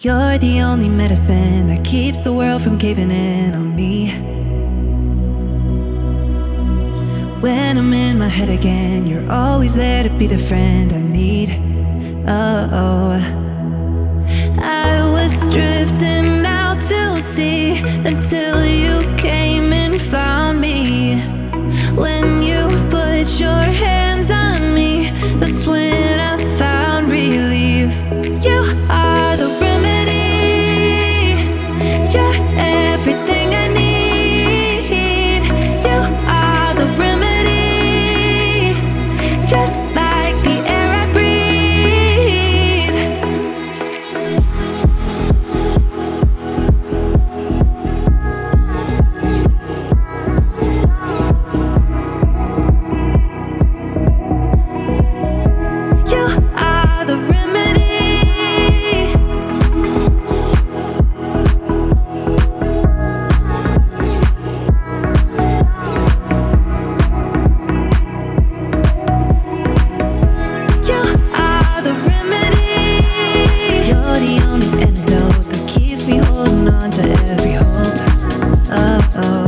You're the only medicine that keeps the world from caving in on me. When I'm in my head again, you're always there to be the friend I need. Oh, I was drifting out to sea until you came and found me. When you put your hands on me, that's when I found relief. You are the remedy, you're everything I need. You are the remedy, just like the air I breathe. You are the remedy. You are the remedy. You're the only antidote that keeps me holding on to every hope. Oh,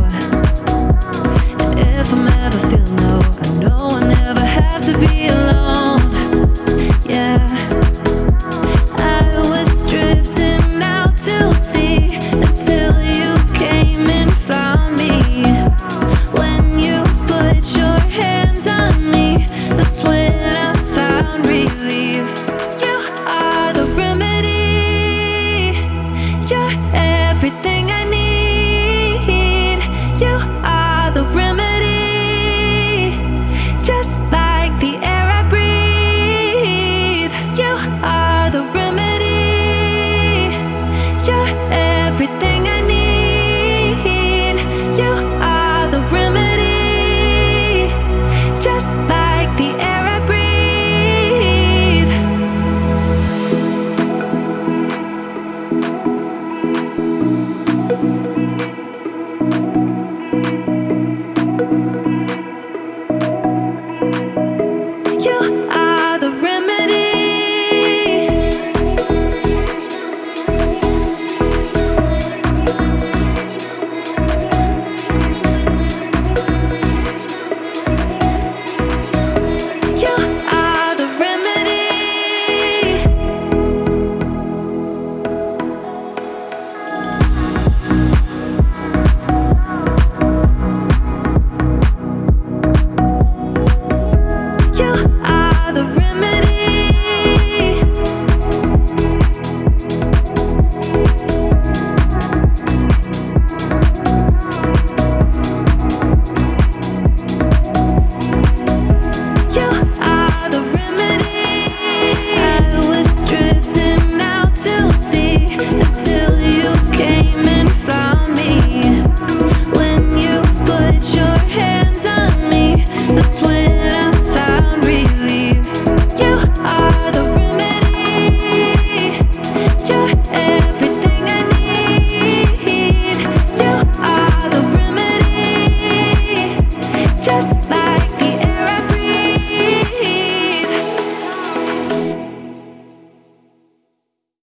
if I'm ever feeling low, I know I'll never have to be alone. Yeah, I was drifting out to sea until you came and found me. When you put your hands on me, that's when I found relief. You are the remedy, you're everything I need. You are the remedy, just like the air I breathe. You are the remedy, you're everything I